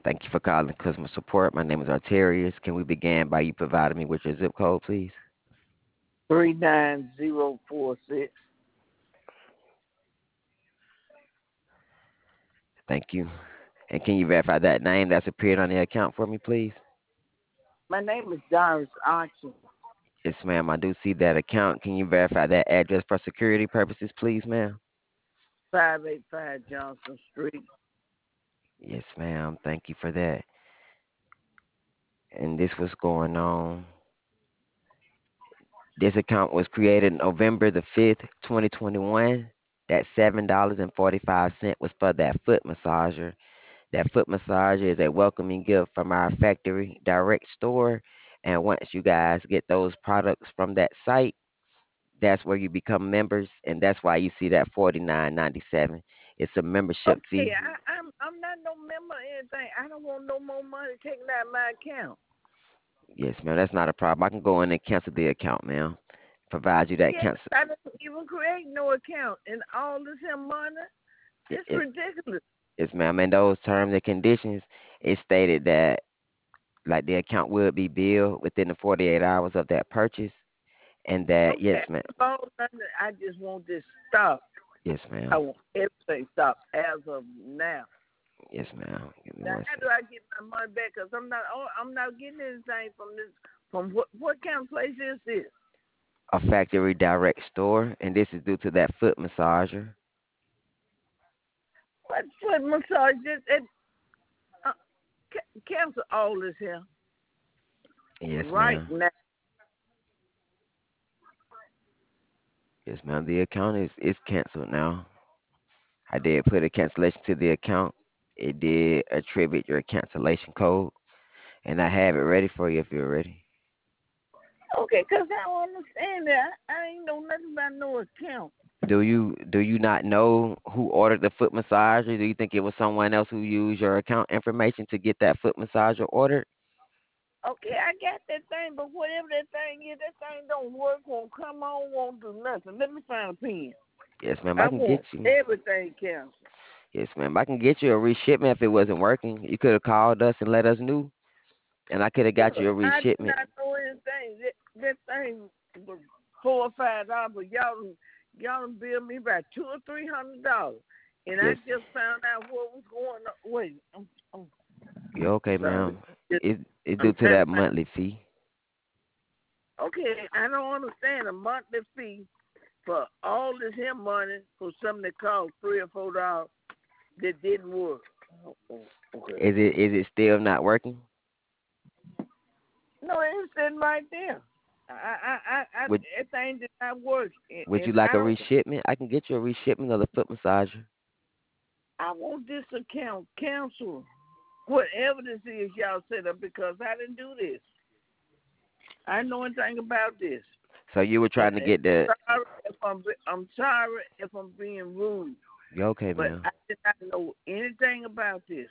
Thank you for calling customer support. My name is Arterius. Can we begin by you providing me with your zip code, please? 39046. Thank you. And can you verify that name that's appeared on the account for me, please? My name is Doris Archie, Yes, ma'am. I do see that account. Can you verify that address for security purposes, please, ma'am? 585 Johnson Street. Yes, ma'am. Thank you for that. And this was going on. This account was created November the 5th, 2021. That $7.45 was for that foot massager. That foot massager is a welcoming gift from our factory direct store. And once you guys get those products from that site, that's where you become members, and that's why you see that 49.97. It's a membership Okay, fee. I'm not no member or anything. I don't want no more money taken out of my account. Yes, ma'am. That's not a problem. I can go in and cancel the account, ma'am. Provide you that Yes, cancel. I didn't even create no account and all this here money. It's Yes, ridiculous. yes, ma'am. And those terms and conditions, it stated that like the account will be billed within the 48 hours of that purchase, and that Okay, yes, ma'am. about nothing. I just want this stopped. Yes, I ma'am. want everything stopped as of now. Yes, ma'am. Give me Now, one how second. do I get my money back? Cause I'm not getting anything from this. From what kind of place is this? A factory direct store, and this is due to that foot massager. What foot massage? Uh, cancel all this here Yes, right ma'am. now. Yes, ma'am. The account is canceled now. I did put a cancellation to the account. It did attribute your cancellation code, and I have it ready for you if you're ready. Okay, cause I don't understand that. I ain't know nothing about no account. Do you not know who ordered the foot massager? Do you think it was someone else who used your account information to get that foot massager ordered? Okay, I got that thing, but whatever that thing is, that thing don't work, won't come on, won't do nothing. Let me find a pen. Yes, ma'am. I I can want get you. everything canceled. Yes, ma'am. I can get you a reshipment if it wasn't working. You could have called us and let us know, and I could have got you a Look, I did reshipment. not know anything. That thing was $4 or $5, but y'all done billed me about $200 or $300, and I Yes, just found out what was going on. Wait, I'm you're okay, sorry. ma'am. It's due I'm to trying to that find. monthly fee. Okay, I don't understand a monthly fee for all this here money for something that cost $3 or $4 that didn't work. Okay. Is it still not working? No, it's sitting right there. Would That thing did not work, Would you and like I a don't. reshipment? I can get you a reshipment of the foot massager. I want this account canceled. Whatever this is y'all set up, because I didn't do this. I know anything about this. So you were trying to And get the. I'm sorry if I'm being rude, You okay, but ma'am? I did not know anything about this.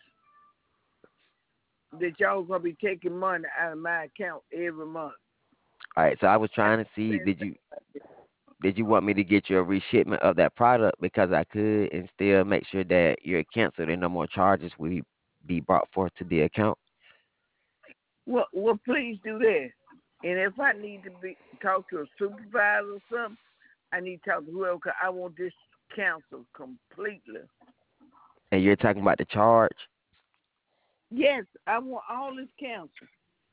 That y'all gonna be taking money out of my account every month. All right. So I was I trying to didn't see know did anything you about this. did you want me to get you a reshipment of that product because I could and still make sure that you're canceled and no more charges will be brought forth to the account. Well, please do that. And if I need to be talk to a supervisor or something, I need to talk to whoever. 'Cause I want this canceled completely. And you're talking about the charge. Yes, I want all this canceled.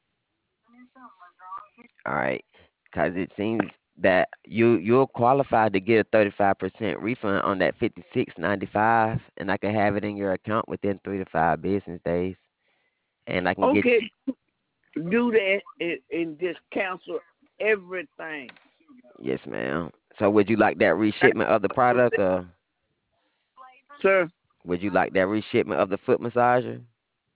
All right. Because it seems that you're qualified to get a 35% refund on that 56.95, and I can have it in your account within 3 to 5 business days. And I can get you. Okay, do that and just cancel everything. Yes, ma'am. So would you like that I reshipment of the product, or Sir, would you like that reshipment of the foot massager?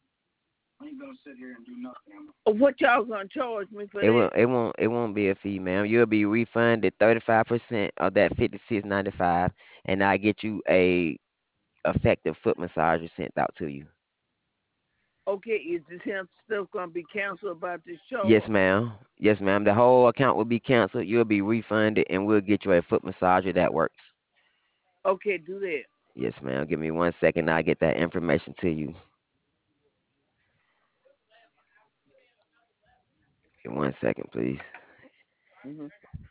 what y'all gonna charge me for It that? won't it won't it won't be a fee, ma'am. You'll be refunded 35% of that 56.95, and I get you a effective foot massager sent out to you. Okay, is this here stuff gonna be canceled about this Yes, charge? ma'am. Yes, ma'am. The whole account will be canceled. You'll be refunded, and we'll get you a foot massager that works. Okay, do that. Yes, ma'am. Give me 1 second. I'll get that information to you. Give me 1 second, please. Hmm.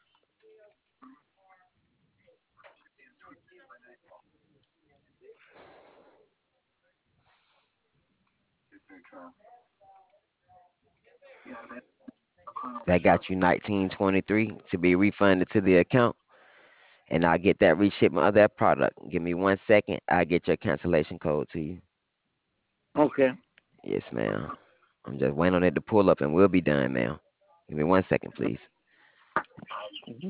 That got you 1923 to be refunded to the account, and I'll get that reshipment of that product. Give me 1 second. I'll get your cancellation code to you. Okay. Yes, ma'am. I'm just waiting on it to pull up, and we'll be done, ma'am. Give me 1 second, please. Mhm.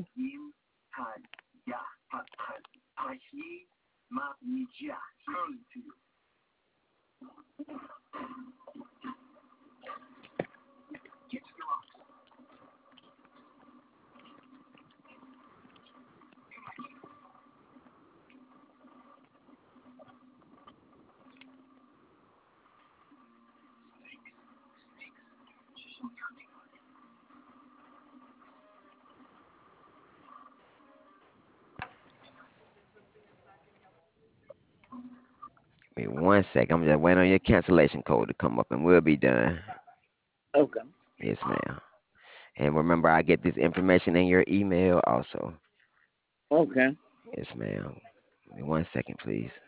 Give me 1 second. I'm just waiting on your cancellation code to come up, and we'll be done. Okay. Yes, ma'am. And remember, I get this information in your email also. Okay. Yes, ma'am. Give me 1 second, please.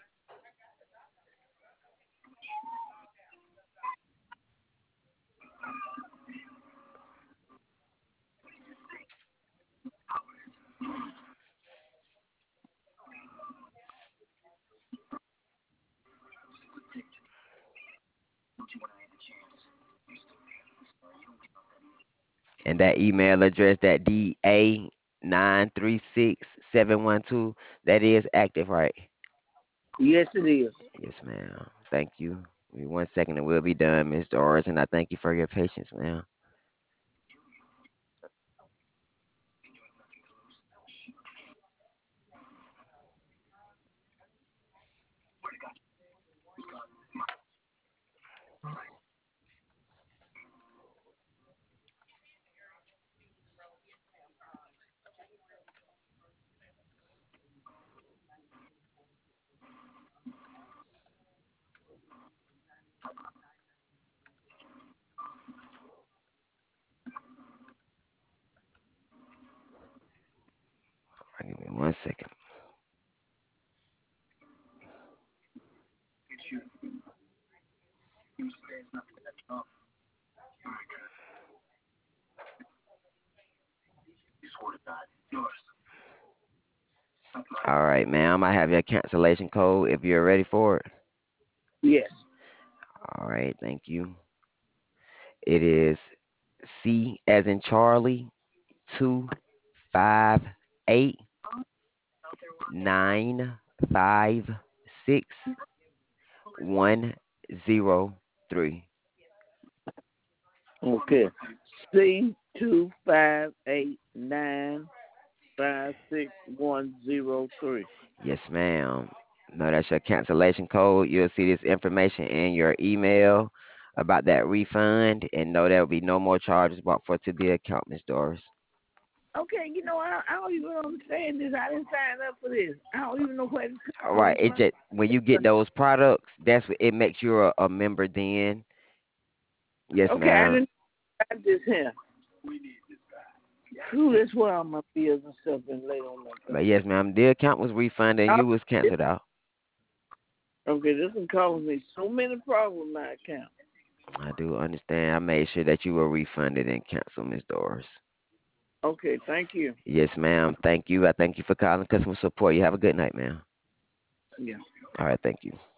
And that email address, that DA936712, that is active, right? Yes, it is. Yes, ma'am. Thank you. Give me 1 second and we'll be done, Miss Doris. And I thank you for your patience, ma'am. Give me 1 second. All right, ma'am. I have your cancellation code if you're ready for it. Yes. All right, thank you. It is C as in Charlie, 258 956 103. Okay. C 258 956 103. Yes, ma'am. No, that's your cancellation code. You'll see this information in your email about that refund, and no, there will be no more charges brought for to the account, Miss Doris. Okay, I don't even understand this. I didn't sign up for this. I don't even know where to All call right, this it money. just when you get those products, that's what it makes you a member. Then, yes, Okay, I ma'am. didn't got this here. Who that's where all my bills and stuff been laid on my But yes, ma'am, the account was refunded and phone. you was canceled out. Okay, this one causing me so many problems with my account. I do understand. I made sure that you were refunded and canceled, Miss Doris. Okay, thank you. Yes, ma'am. Thank you. I thank you for calling customer support. You have a good night, ma'am. Yeah. All right, thank you.